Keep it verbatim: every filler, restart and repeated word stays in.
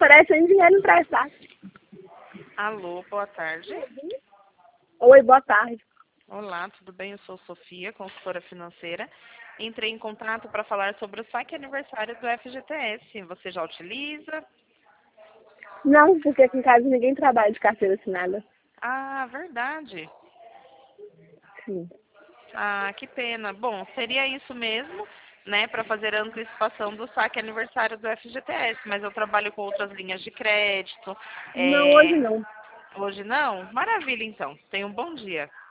oferecendo dinheiro emprestado. Alô, boa tarde. Oi, boa tarde. Olá, tudo bem? Eu sou Sofia, consultora financeira. Entrei em contato para falar sobre o saque aniversário do F G T S. Você já utiliza? Não, porque aqui em casa ninguém trabalha de carteira assinada. Ah, verdade. Sim. Ah, que pena. Bom, seria isso mesmo, né, para fazer a antecipação do saque aniversário do F G T S, mas eu trabalho com outras linhas de crédito. Não, hoje É, não. Hoje não? Maravilha, então. Tenha um bom dia.